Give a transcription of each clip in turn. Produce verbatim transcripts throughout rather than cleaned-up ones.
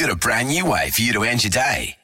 got a brand new way for you to end your day.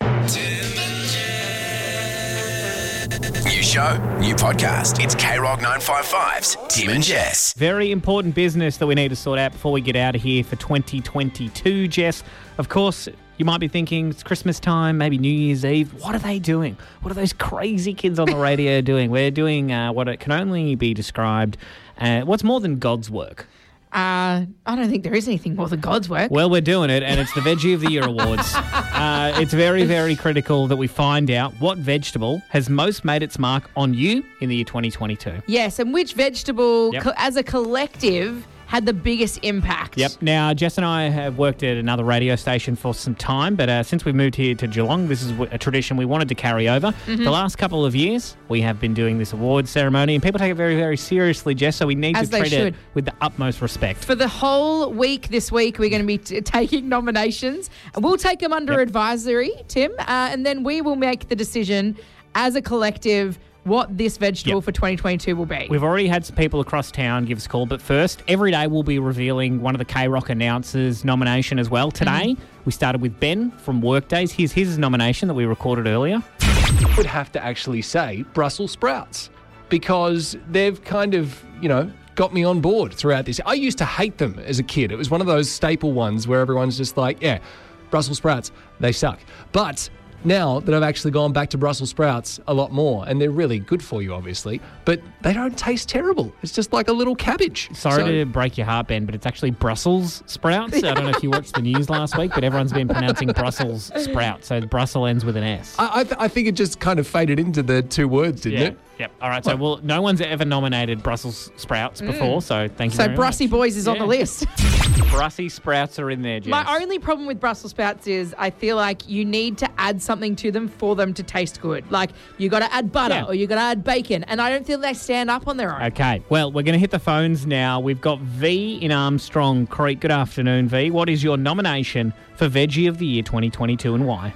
New show, new podcast. It's K Rock nine fifty-five's Tim and Jess. Very important business that we need to sort out before we get out of here for twenty twenty-two, Jess. Of course, you might be thinking it's Christmas time, maybe New Year's Eve. What are they doing? What are those crazy kids on the radio doing? We're doing uh, what it can only be described uh, what's more than God's work. Uh, I don't think there is anything more than God's work. Well, we're doing it, and it's the Veggie of the Year Awards. Uh, it's very, very critical that we find out what vegetable has most made its mark on you in the year twenty twenty-two. Yes, and which vegetable, Yep. co- as a collective, had the biggest impact. Yep. Now, Jess and I have worked at another radio station for some time, but uh, since we moved here to Geelong, this is a tradition we wanted to carry over. Mm-hmm. The last couple of years, we have been doing this awards ceremony, and people take it very, very seriously, Jess, so we need As to they treat it should. with the utmost respect. For the whole week this week, we're going to be t- taking nominations. We'll take them under Yep. advisory, Tim, uh, and then we will make the decision as a collective what this vegetable Yep. for twenty twenty-two will be. We've already had some people across town give us a call, but first, every day we'll be revealing one of the K-Rock announcers' nomination as well. Today, Mm-hmm. we started with Ben from Workdays. Here's his nomination that we recorded earlier. Would have to actually say Brussels sprouts because they've kind of, you know, got me on board throughout this. I used to hate them as a kid. It was one of those staple ones where everyone's just like, yeah, Brussels sprouts, they suck. But now that I've actually gone back to Brussels sprouts a lot more, and they're really good for you, obviously, but they don't taste terrible. It's just like a little cabbage. Sorry So- to break your heart, Ben, but it's actually Brussels sprouts. I don't know if you watched the news last week, but everyone's been pronouncing Brussels sprouts. So Brussels ends with an S. I, I, th- I think it just kind of faded into the two words, didn't yeah. it? Yep. All right. So well, no one's ever nominated Brussels sprouts before, so thank you so very Brussy much. Boys is on Yeah. the list. Brussy sprouts are in there, Jess. My only problem with Brussels sprouts is I feel like you need to add something to them for them to taste good. Like you got to add butter Yeah. or you got to add bacon, and I don't feel they stand up on their own. Okay, well, we're going to hit the phones now. We've got V in Armstrong Creek. Good afternoon, V. What is your nomination for Veggie of the Year twenty twenty-two and why?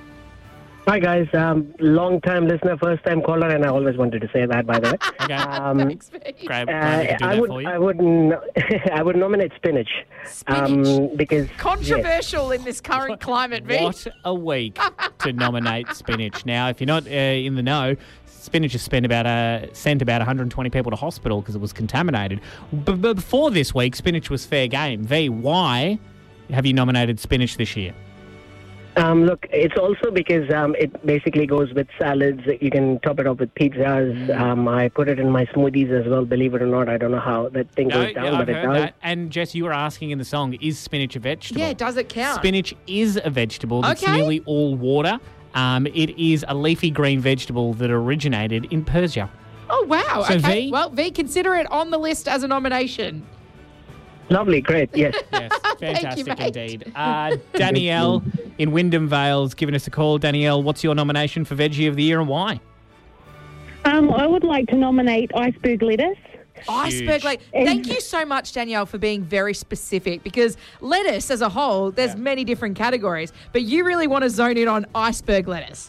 Hi guys, um, long time listener, first time caller, and I always wanted to say that, by the way. Okay, Um, Thanks, Vic. great. uh, Glad we could do I that would, for you. I would, no- I would nominate spinach. Spinach. Um, because Controversial in this current climate, V. What a week to nominate spinach. Now, if you're not uh, in the know, spinach has spent about uh, sent about one hundred twenty people to hospital because it was contaminated. But but before this week, spinach was fair game. V, why have you nominated spinach this year? Um, look, it's also because um, it basically goes with salads. You can top it up with pizzas. Um, I put it in my smoothies as well. Believe it or not, I don't know how that thing No, goes down, yeah, I've but it heard does. that. And Jess, you were asking in the song, is spinach a vegetable? Yeah, does it count? Spinach is a vegetable that's Okay. nearly all water. Um, it is a leafy green vegetable that originated in Persia. Oh, wow. So, okay. V? Well, V, consider it on the list as a nomination. Lovely, great, yes. Yes, fantastic mate. indeed. Uh, Danielle in Wyndham Vale's given us a call. Danielle, what's your nomination for Veggie of the Year and why? Um, I would like to nominate iceberg lettuce. Iceberg lettuce. Thank you so much, Danielle, for being very specific because lettuce as a whole, there's Yeah. many different categories, but you really want to zone in on iceberg lettuce.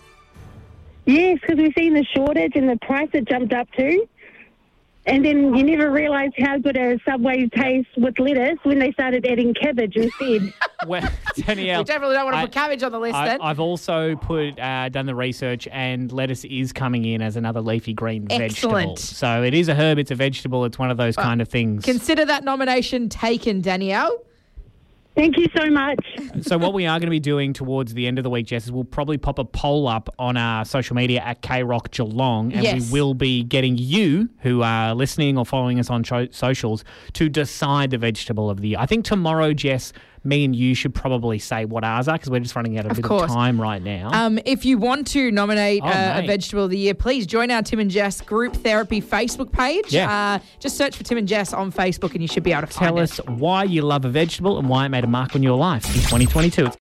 Yes, because we've seen the shortage and the price it jumped up to. And then you never realise how good a Subway tastes with lettuce when they started adding cabbage instead. Well, Danielle, We definitely don't want to I- put cabbage on the list I, then. I've also put uh, done the research, and lettuce is coming in as another leafy green vegetable. Excellent. So it is a herb, it's a vegetable, it's one of those kind of things. Consider that nomination taken, Danielle. Thank you so much. So what we are going to be doing towards the end of the week, Jess, is we'll probably pop a poll up on our social media at K Rock Geelong, and Yes. we will be getting you, who are listening or following us on cho- socials, to decide the vegetable of the year. I think tomorrow, Jess, me and you should probably say what ours are because we're just running out of, Of a bit course. of time right now. Um, if you want to nominate Oh, uh, a mate. vegetable of the year, please join our Tim and Jess Group Therapy Facebook page. Yeah. Uh, just search for Tim and Jess on Facebook and you should be able to find Tell it. us why you love a vegetable and why it made a mark on your life in twenty twenty-two. It's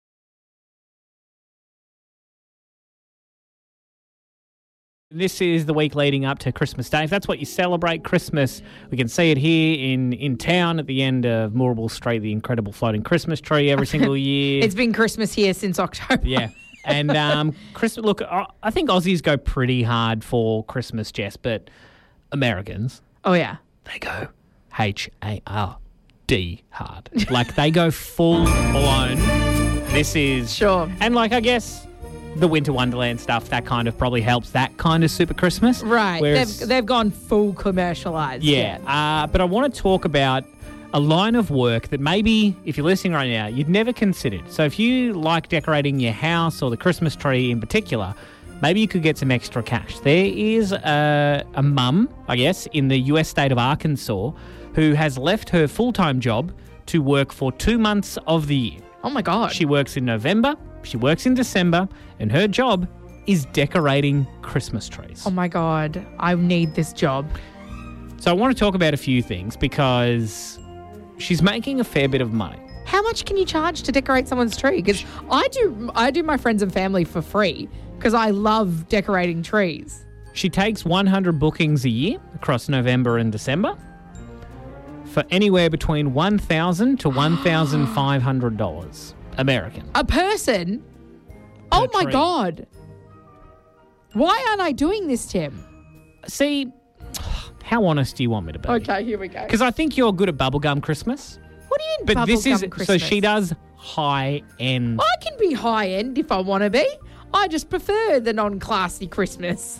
This is the week leading up to Christmas Day. If that's what you celebrate, Christmas, we can see it here in, in town at the end of Moorabool Street, the incredible floating Christmas tree every single year. It's been Christmas here since October. Yeah. And um, Christmas, look, I I think Aussies go pretty hard for Christmas, Jess, but Americans, Oh, yeah. they go H A R D hard. Like they go full blown This is Sure. and like I guess the Winter Wonderland stuff that kind of probably helps that kind of Super Christmas, Right. Whereas, They've, they've gone full commercialised. yeah, uh, but I want to talk about a line of work that maybe, if you're listening right now, you'd never considered. So if you like decorating your house or the Christmas tree in particular, maybe you could get some extra cash. There is a, a mum, I guess, in the U S state of Arkansas who has left her full-time job to work for two months of the year. Oh, my God. She works in November, she works in December, and her job is decorating Christmas trees. Oh, my God. I need this job. So I want to talk about a few things because she's making a fair bit of money. How much can you charge to decorate someone's tree? Because I do, I do my friends and family for free because I love decorating trees. She takes one hundred bookings a year across November and December for anywhere between one thousand dollars to one thousand five hundred dollars American. A person? Oh, my tree. God. Why aren't I doing this, Tim? See, how honest do you want me to be? Okay, here we go. Because I think you're good at bubblegum Christmas. What do you mean But bubblegum this is, Christmas? so she does high end. I can be high end if I want to be. I just prefer the non-classy Christmas.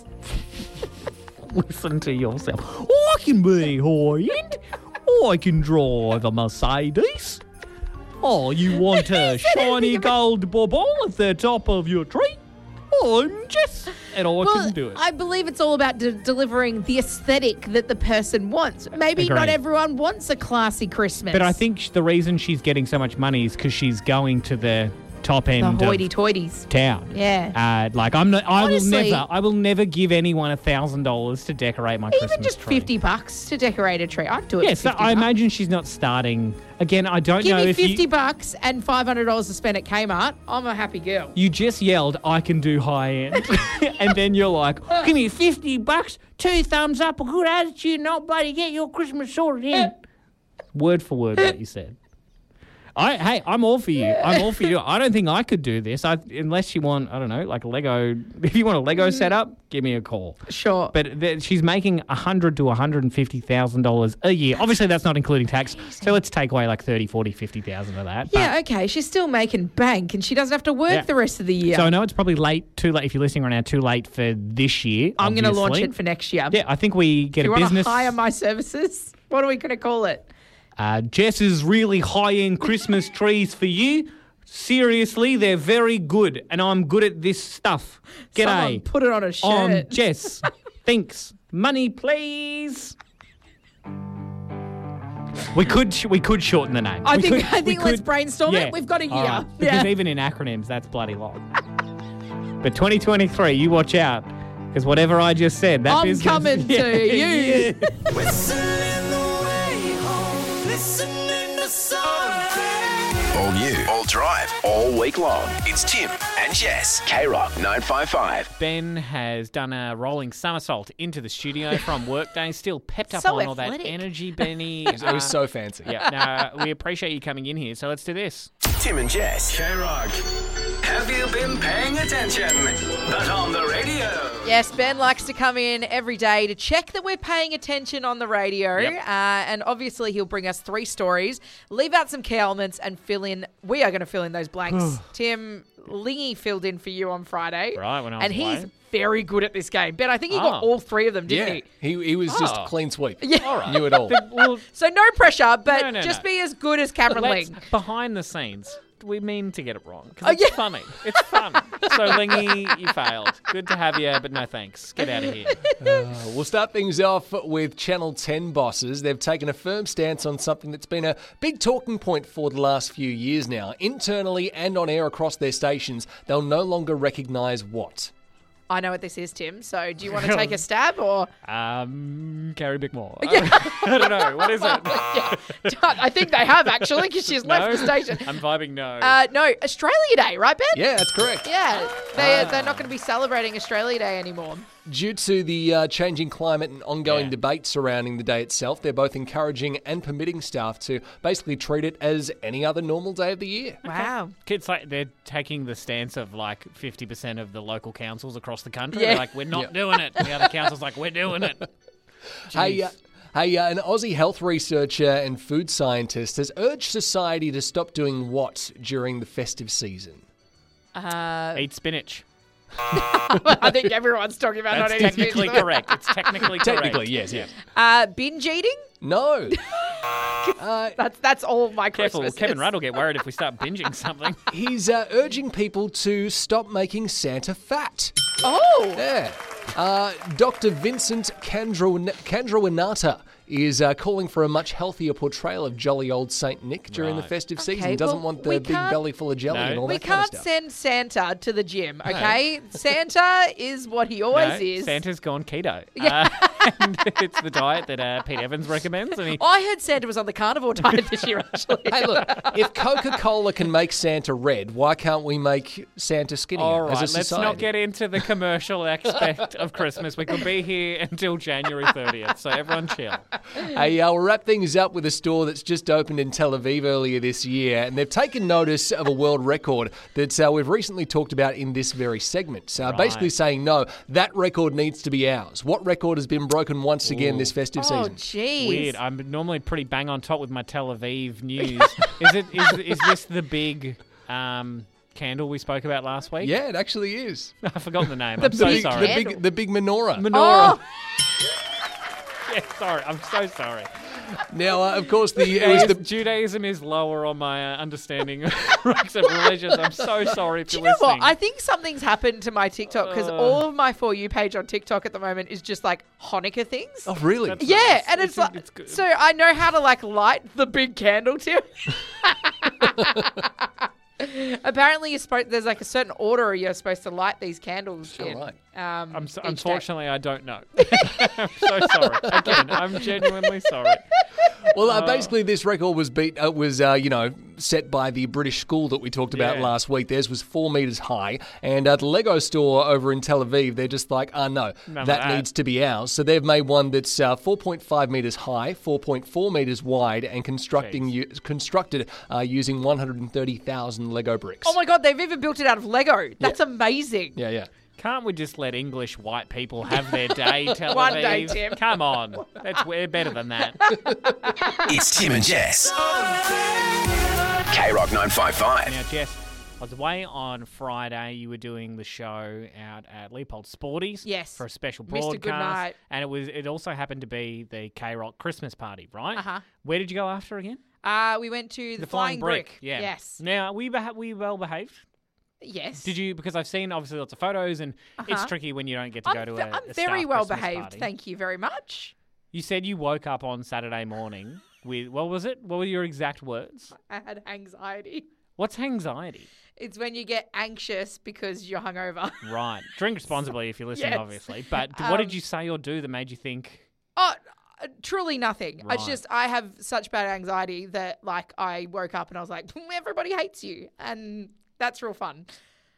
Listen to yourself. I can be high end. I can drive a Mercedes. Oh, you want a shiny gold bauble at the top of your tree? I'm Jess, and I Well, can do it. I believe it's all about de- delivering the aesthetic that the person wants. Maybe not Agreed. everyone wants a classy Christmas. But I think sh- the reason she's getting so much money is because she's going to the top the end of hoity-toities. town. Yeah. Uh, like I'm not. I Honestly- will never. I will never give anyone a thousand dollars to decorate my Christmas Even just tree. fifty bucks to decorate a tree. I'd do it Yeah, for so fifty I bucks. imagine she's not starting again. I don't Give know me if fifty you. bucks and five hundred dollars to spend at Kmart. I'm a happy girl. You just yelled, "I can do high end," and then you're like, "Give me fifty bucks, two thumbs up, a good attitude, not bloody get your Christmas sorted in." Word for word, what you said. I hey, I'm all for you. I'm all for you. I don't think I could do this. I unless you want, I don't know, like a Lego. If you want a Lego setup, give me a call. Sure. But th- she's making a hundred to one hundred and fifty thousand dollars a year. Obviously, that's not including tax. So let's take away like thirty, forty, fifty thousand of that. But- yeah, okay. She's still making bank and she doesn't have to work Yeah. the rest of the year. So I know it's probably late, too late. If you're listening right now, too late for this year. I'm going to launch obviously. it for next year. Yeah, I think we get Do you a want business. to hire my services? What are we going to call it? Uh, Jess's really high-end Christmas trees for you. Seriously, they're very good, and I'm good at this stuff. Someone G'day. put it on a shirt. I'm Jess. Thanks. Money, please. We could sh- we could shorten the name. I We think could- I we think let's could- brainstorm yeah. it. We've got a year. All right. Because Yeah. even in acronyms, that's bloody long. But twenty twenty-three, you watch out, because whatever I just said, that I'm business, coming to you. All new, all drive, all week long. It's Tim and Jess. K-Rock nine five five. Ben has done a rolling somersault into the studio from workday, still pepped up So on all that athletic. energy, Benny. It was so fancy. Yeah, no, we appreciate you coming in here, so let's do this. Tim and Jess. K-Rock. Have you been paying attention? But on the radio. Yes, Ben likes to come in every day to check that we're paying attention on the radio. Yep. Uh, and obviously, he'll bring us three stories, leave out some key elements, and fill in. We are going to fill in those blanks. Tim Lingy filled in for you on Friday. Right, when I was And he's away. very good at this game. Ben, I think he got Oh. all three of them, didn't Yeah, he? he, he was just Oh. clean sweep. Yeah. All right. Knew it all. Well, So no pressure, but No, no, just no. be as good as Cameron let's, Ling. behind the scenes, we mean to get it wrong, because Oh, it's yeah. funny. It's fun. So, Lingy, you failed. Good to have you, but no thanks. Get out of here. We'll start things off with Channel ten bosses. They've taken a firm stance on something that's been a big talking point for the last few years now. Internally and on air across their stations, they'll no longer recognise what? I know what this is, Tim. So do you want to take a stab or? Um, Carrie Bickmore. I don't know. What is it? I think they have actually because she's left the station. I'm vibing no. Uh, no, Australia Day, right, Ben? Yeah, that's correct. Yeah, they, they're not going to be celebrating Australia Day anymore. Due to the uh, changing climate and ongoing Yeah. debate surrounding the day itself, they're both encouraging and permitting staff to basically treat it as any other normal day of the year. Wow. Kids, like, they're taking the stance of like fifty percent of the local councils across the country. Yeah. They're like, we're not doing it. And the other council's like, we're doing it. Hey, uh, Jeez. Hey, uh, an Aussie health researcher and food scientist has urged society to stop doing what during the festive season? Uh, Eat spinach. I think everyone's talking about That's not eating technically spinach. correct. It's technically correct. Technically, yes, yes. Uh, binge eating? No. uh, That's that's all my Careful, Christmas. Kevin Rudd will get worried if we start binging something. he's uh, urging people to stop making Santa fat. Oh, Yeah. Uh, Doctor Vincent Candro- Candroinata is uh, calling for a much healthier portrayal of jolly old Saint Nick during the Right. festive Okay, season. Doesn't well, want the we big can't- belly full of jelly No. and all we that kind can't of stuff. send Santa to the gym, okay? Santa is what he always No, is. Santa's gone keto. Yeah. Uh, and it's the diet that uh, Pete Evans recommends. And he, I heard Santa was on the carnivore diet this year, actually. Hey, look, if Coca-Cola can make Santa red, why can't we make Santa skinnier all right, as a let's society? not get into the commercial aspect of Christmas. We could be here until January thirtieth, so everyone chill. Hey, uh, we'll wrap things up with a store that's just opened in Tel Aviv earlier this year, and they've taken notice of a world record that uh, we've recently talked about in this very segment. Uh, Right. Basically saying, no, that record needs to be ours. What record has been broken once again this festive Oh, season? jeez. Weird. I'm normally pretty bang on top with my Tel Aviv news. is it? Is, is this the big um, candle we spoke about last week? Yeah, it actually is. I've forgotten the name. I'm The so big sorry. The big, the big menorah. Menorah. Oh, Yeah, sorry. I'm so sorry. Now, uh, of course, the it was Yes, the Judaism is lower on my uh, understanding of rights of religions. I'm so sorry if do you you're know what? listening. I think something's happened to my TikTok because Uh. all of my For You page on TikTok at the moment is just like Hanukkah things. oh really? That's- Yeah, nice. and it's, It's- like it's good. so I know how to like light the big candle too. Apparently, you're supposed there's like a certain order you're supposed to light these candles in. right. Um, I'm so, each day. unfortunately, I don't know. I'm so sorry. Again, I'm genuinely sorry. Well, uh, Oh. basically, this record was beat. Uh, was uh, you know set by the British school that we talked about Yeah. last week. Theirs was four meters high, and uh, the Lego store over in Tel Aviv, they're just like, ah, no, None of that, that. needs to be ours. So they've made one that's uh, four point five meters high, four point four meters wide, and constructing Jeez. u- constructed uh, using one hundred thirty thousand Lego bricks. Oh my god, they've even built it out of Lego. That's amazing. Yeah, yeah. Can't we just let English white people have their day, Tel One Aviv? day, Tim. Come on. That's, we're better than that. It's Tim and Jess. K Rock nine five five. Now, Jess, I was away on Friday. You were doing the show out at Leopold Sporties. Yes. For a special Mister broadcast. Goodnight. And it was. It also happened to be the K-Rock Christmas party, right? Uh-huh. Where did you go after again? Uh, we went to the, Flying, Brick. Yeah. Yes. Now, were you, beha- were you well behaved? Yes. Did you? Because I've seen obviously lots of photos, and it's Uh-huh. tricky when you don't get to I'm, go to ve- a. I'm a very staff well Christmas behaved. party. Thank you very much. You said you woke up on Saturday morning with what was it? What were your exact words? I had anxiety. What's anxiety? It's when you get anxious because you're hungover. Right. Drink responsibly if you're listening, Yes. obviously. But what did Um, you say or do that made you think? Oh, uh, truly nothing. It's Right. just I have such bad anxiety that like I woke up and I was like, everybody hates you, and that's real fun.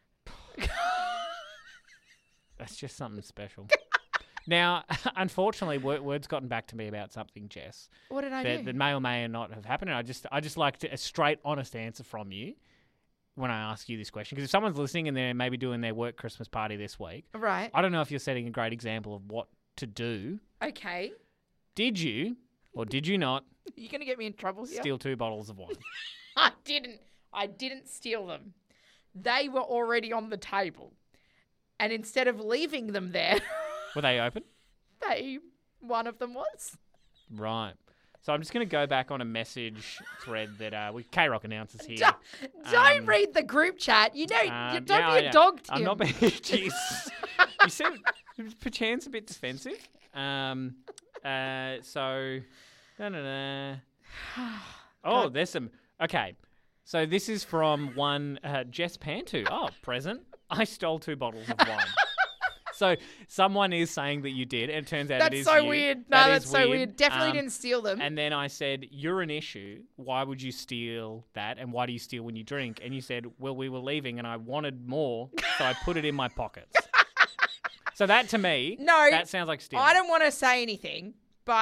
That's just something special. Now, unfortunately, word, word's gotten back to me about something, Jess, What did I that, do? that may or may not have happened. And I just, I just like to, a straight, honest answer from you when I ask you this question. Because if someone's listening and they're maybe doing their work Christmas party this week, Right. I don't know if you're setting a great example of what to do. Okay. Did you, or did you not, You're gonna get me in trouble here. steal two bottles of wine? I didn't. I didn't steal them. They were already on the table, and instead of leaving them there, Were they open? they one of them was. Right. So I'm just going to go back on a message thread that uh, we K-Rock announces here. Don't, don't Um, read the group chat. You know, you Um, don't yeah, be a yeah. dog, Tim. I'm not being. Jeez. You seem perchance a bit defensive. Um. Uh. So. No. No. No. Oh, there's some. Okay. So this is from one uh, Jess Pantu. Oh, present. I stole two bottles of wine. So someone is saying that you did, and it turns out That's it is so you. weird. No, That that's is so weird. Definitely Um, didn't steal them. And then I said, you're an issue. Why would you steal that? And why do you steal when you drink? And you said, well, we were leaving and I wanted more, so I put it in my pockets. So that to me, No, that sounds like stealing. I don't want to say anything, but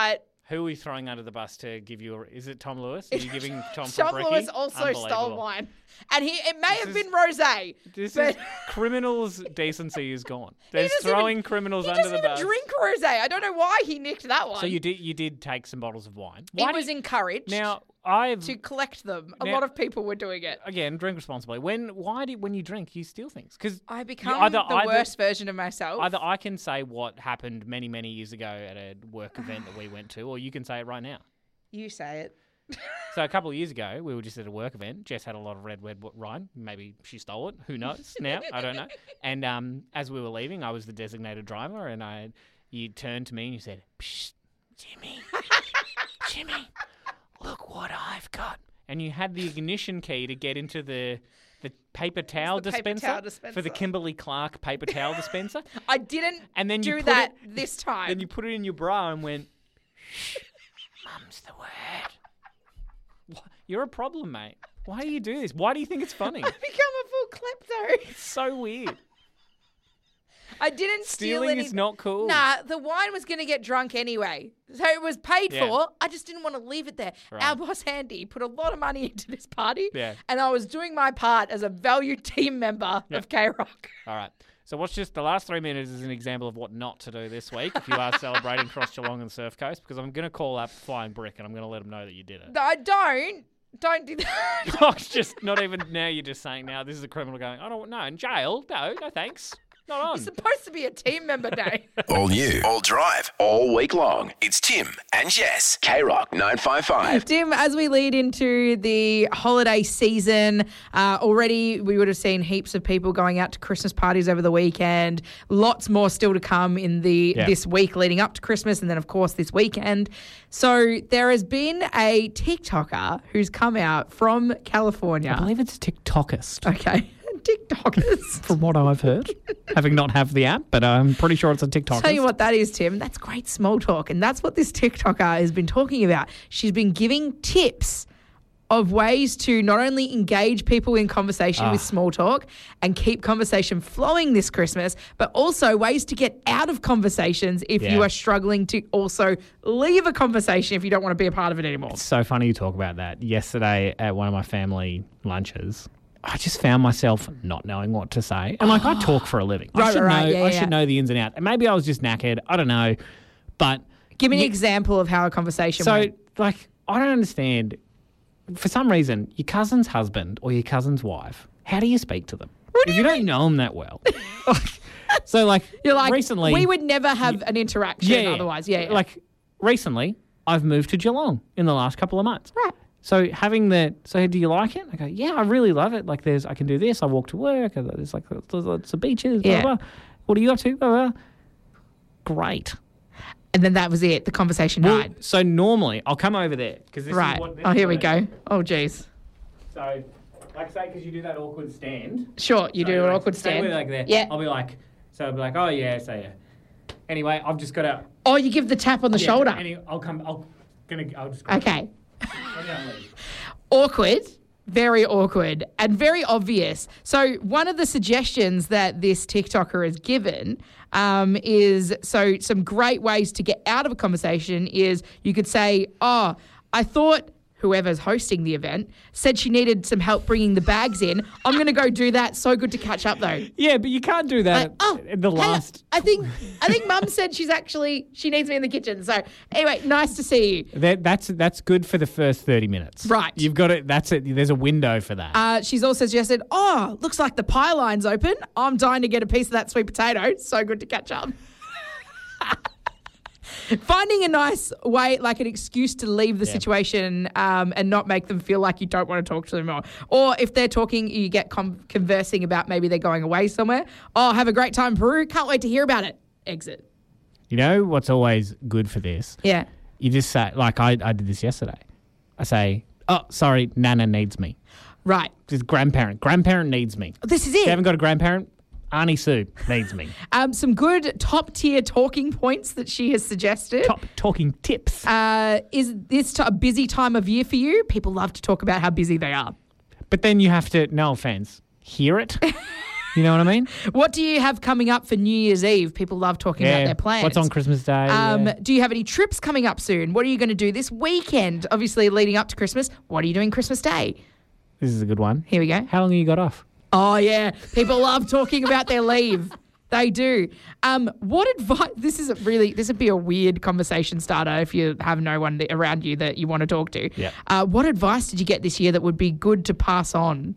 Who are we throwing under the bus to give you? A, is it Tom Lewis? Are you giving Tom Tom from Bricky? Lewis also stole Unbelievable. mine. And he it may have is- been rosé. This but is criminals' decency is gone. he There's doesn't throwing even- criminals he under doesn't the even bus. drink rosé. I don't know why he nicked that one. So you did you did take some bottles of wine. It Why do was you- encouraged now I've to collect them. A Now- lot of people were doing it. again drink responsibly. When why do when you drink you steal things? Because I become either- the either- worst version of myself. either I can say what happened many many years ago at a work event that we went to, or you can say it right now. You say it. So a couple of years ago, we were just at a work event. Jess had a lot of red red wine. Maybe she stole it. Who knows? Now I don't know. And um, as we were leaving, I was the designated driver, and I, you turned to me and you said, Psst, "Jimmy, Jimmy, look what I've got." And you had the ignition key to get into the the paper towel, the paper dispenser, towel for the dispenser. Kimberly Clark paper towel dispenser. I didn't And then you do put that it- this time. Then you put it in your bra and went, "Shh, mum's the word." Wha- You're a problem, mate. Why do you do this? Why do you think it's funny? I become a full klepto. It's so weird. I didn't steal Stealing any. is not cool. Nah, the wine was going to get drunk anyway. So it was paid Yeah. for. I just didn't want to leave it there. Right. Our boss, Andy, put a lot of money into this party. Yeah. And I was doing my part as a valued team member of K-Rock. All right. So watch just the last three minutes is an example of what not to do this week if you are celebrating Cross Geelong and Surf Coast, because I'm going to call up Flying Brick and I'm going to let them know that you did it. I don't. Don't do that. Oh, it's just not even now. You're just saying now this is a criminal going, I don't know, in jail. No, no thanks. Not on. It's supposed to be a team member day. All new, all drive, all week long. It's Tim and Jess. K-Rock nine five five. Tim, as we lead into the holiday season, uh, already we would have seen heaps of people going out to Christmas parties over the weekend. Lots more still to come in the Yeah. this week leading up to Christmas, and then of course this weekend. So there has been a TikToker who's come out from California. I believe it's TikTokist, Okay, TikTokers. from what I've heard. Having not have the app, but I'm pretty sure it's a TikTokist. Tell you what that is, Tim. That's great small talk. And that's what this TikToker has been talking about. She's been giving tips of ways to not only engage people in conversation with small talk and keep conversation flowing this Christmas, but also ways to get out of conversations if you Yeah. are struggling to also leave a conversation if you don't want to be a part of it anymore. It's so funny you talk about that. Yesterday at one of my family lunches, I just found myself not knowing what to say. And like I talk for a living. I Right, should right, right. know Yeah, I yeah. should know the ins and outs. And maybe I was just knackered. I don't know. But Give me an you- example of how a conversation So went. like I don't understand. For some reason, your cousin's husband or your cousin's wife, how do you speak to them? What do if you you don't know them that well. So like You're like, recently we would never have an interaction otherwise. Yeah, yeah. Like recently, I've moved to Geelong in the last couple of months. Right. So having the, so do you like it? I go, yeah, I really love it. Like there's, I can do this. I walk to work. There's like there's lots of beaches. Blah, Yeah. blah, blah. What are you up to? Blah, blah. Great. And then that was it. The conversation Well, died. so normally I'll come over there because this Right. is what. This Oh, is here we what I go. do. Oh, geez. So, like say, because you do that awkward stand. Sure, you So, do an like, awkward say stand. we're like there. Yeah. I'll be like, so I'll be like, oh yeah, so yeah. Anyway, I've just got to. Oh, you give the tap on the Yeah, shoulder. Any, I'll come. I'll gonna. I'll just. Okay. Maybe I'll leave. Awkward. Very awkward and very obvious. So one of the suggestions that this TikToker has given um, is so some great ways to get out of a conversation is you could say, oh, I thought whoever's hosting the event said she needed some help bringing the bags in. I'm going to go do that. So good to catch up though. Yeah, but you can't do that Like, oh, in the hey, last. I think I think Mum said she's actually she needs me in the kitchen. So anyway, nice to see you. That, that's that's good for the first thirty minutes. Right. You've got it. That's it. There's a window for that. Uh, she's also suggested, oh, looks like the pie line's open. I'm dying to get a piece of that sweet potato. So good to catch up. Finding a nice way, like an excuse to leave the Yeah. situation um, and not make them feel like you don't want to talk to them more. Or if they're talking, you get com- conversing about maybe they're going away somewhere. Oh, have a great time in Peru. Can't wait to hear about it. Exit. You know what's always good for this? Yeah. You just say, like I, I did this yesterday. I say, oh, sorry, Nana needs me. Right. Just grandparent. Grandparent needs me. This is If you it. haven't got a grandparent, Auntie Sue needs me. Um, some good top tier talking points that she has suggested. Top talking tips. Uh, is this t- a busy time of year for you? People love to talk about how busy they are. But then you have to, no offense, hear it. You know what I mean? What do you have coming up for New Year's Eve? People love talking about their plans. What's on Christmas Day? Um, yeah. Do you have any trips coming up soon? What are you going to do this weekend? Obviously, leading up to Christmas. What are you doing Christmas Day? This is a good one. Here we go. How long have you got off? Oh, yeah. People love talking about their leave. They do. Um, what advice? This is a really. This would be a weird conversation starter if you have no one that, around you that you want to talk to. Yeah. Uh, what advice did you get this year that would be good to pass on?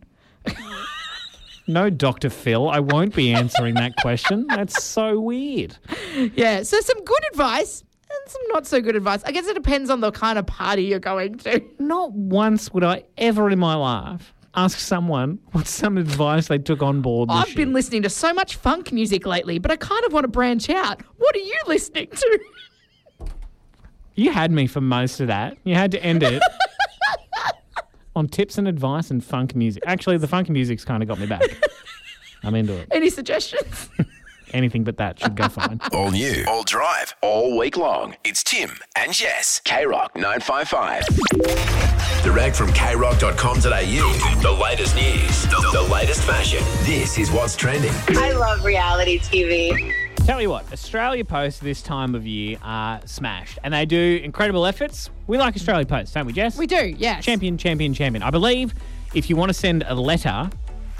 No, Doctor Phil. I won't be answering that question. That's so weird. Yeah. So some good advice and some not so good advice. I guess it depends on the kind of party you're going to. Not once would I ever in my life ask someone what's some advice they took on board this I've year. been listening to so much funk music lately, but I kind of want to branch out. What are you listening to? You had me for most of that. You had to end it on tips and advice and funk music. Actually, the funk music's kind of got me back. I'm into it. Any suggestions? Anything but that should go fine. All new, all drive, all week long. It's Tim and Jess. K Rock nine five five. Direct from k rock dot com dot a u. The latest news, the, the latest fashion. This is what's trending. I love reality T V. Tell you what, Australia Post this time of year are smashed. And they do incredible efforts. We like Australia Post, don't we, Jess? We do, yes. Champion, champion, champion. I believe if you want to send a letter,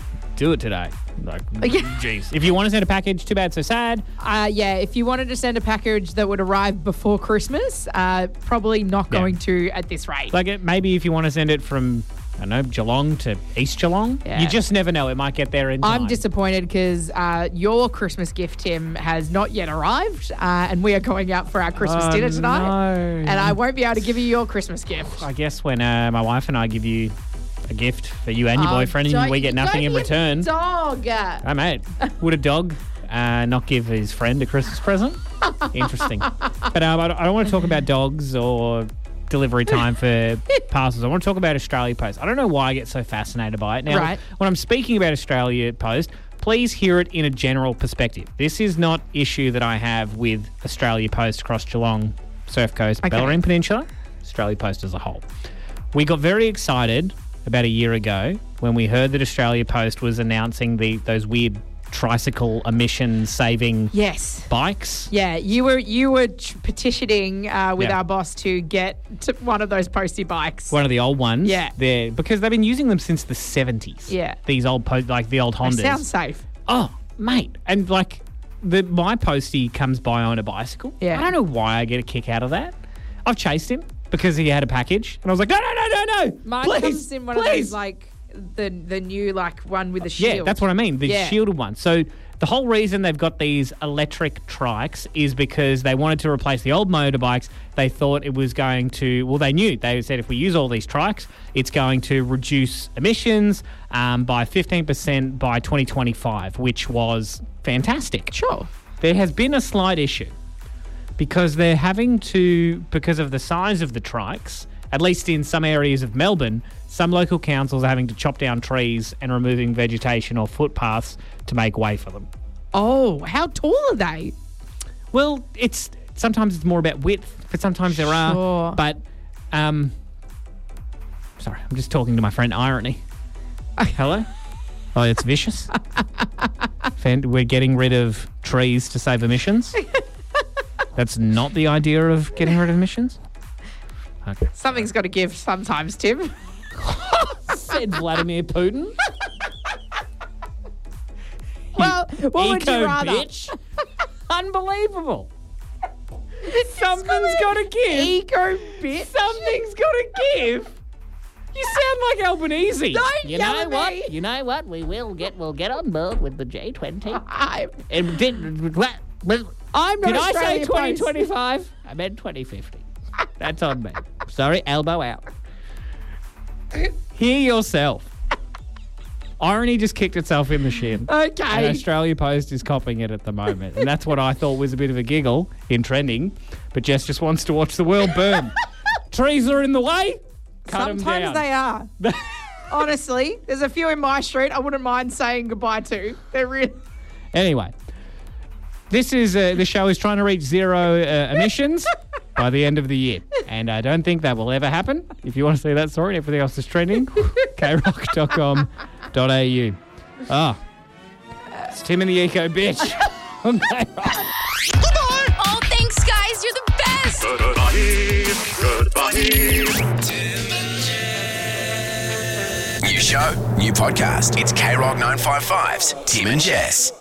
do it today. Like, jeez. If you want to send a package, too bad, so sad. Uh, yeah, if you wanted to send a package that would arrive before Christmas, uh, probably not Yeah. going to at this rate. Like it, maybe if you want to send it from, I don't know, Geelong to East Geelong, Yeah. you just never know. It might get there in time. I'm disappointed because uh, your Christmas gift, Tim, has not yet arrived, uh, and we are going out for our Christmas Oh, dinner tonight. no. And I won't be able to give you your Christmas gift. I guess when uh, my wife and I give you a gift for you and your Oh, boyfriend and don't- we get nothing in don't be a return. Dog. Oh, mate, would a dog uh, not give his friend a Christmas present? Interesting. But um, I don't I don't want to talk about dogs or delivery time for parcels. I want to talk about Australia Post. I don't know why I get so fascinated by it. Now, Right. when I'm speaking about Australia Post, please hear it in a general perspective. This is not issue that I have with Australia Post across Geelong, Surf Coast, Okay. Bellarine Peninsula, Australia Post as a whole. We got very excited about a year ago when we heard that Australia Post was announcing the those weird tricycle emission saving Yes. bikes. Yeah, you were you were ch- petitioning uh, with Yeah. our boss to get to one of those postie bikes. One of the old ones. Yeah. They're, because they've been using them since the seventies. Yeah. These old, po- like the old They Hondas. sound safe. Oh, mate. And like the my postie comes by on a bicycle. Yeah. I don't know why I get a kick out of that. I've chased him because he had a package. And I was like, no, no, no, no, no. Mine please, comes in one please. of those like the the new like one with the shield. Yeah, that's what I mean. The Yeah. shielded one. So the whole reason they've got these electric trikes is because they wanted to replace the old motorbikes. They thought it was going to, well, they knew. They said if we use all these trikes, it's going to reduce emissions um, by fifteen percent by twenty twenty-five, which was fantastic. Sure. There has been a slight issue because they're having to, because of the size of the trikes, at least in some areas of Melbourne, some local councils are having to chop down trees and removing vegetation or footpaths to make way for them. Oh, how tall are they? Well, it's sometimes it's more about width, but sometimes there Sure. are. But, um, sorry, I'm just talking to my friend Irony. Hello? Oh, it's vicious. Fan- We're getting rid of trees to save emissions. That's not the idea of getting rid of emissions? Okay. Something's got to give sometimes, Tim. Said Vladimir Putin. Well, what would you Eco rather? bitch. Unbelievable. Something's got to give. Eco bitch. Something's got to give. You sound like Albanese. Don't You yell know at what? me. You know what? We will get we'll get on board with the J twenty. I'm, And did what? Well, I'm not did I say Australia twenty Post. twenty-five? I meant twenty fifty. That's on me. Sorry, elbow out. Hear yourself. Irony just kicked itself in the shin. And Okay. Australia Post is copying it at the moment. And that's what I thought was a bit of a giggle in trending. But Jess just wants to watch the world burn. Trees are in the way. Cut 'em Sometimes down. they are. Honestly, there's a few in my street I wouldn't mind saying goodbye to. They're really. Anyway, this is uh, the show is trying to reach zero uh, emissions by the end of the year. And I don't think that will ever happen. If you want to see that story and everything else is trending, k rock dot com dot a u. Ah, It's Tim and the Eco Bitch. Okay. Oh, thanks, guys. You're the best. Goodbye. New show, new podcast. It's K Rock nine fifty-five's Tim and Jess.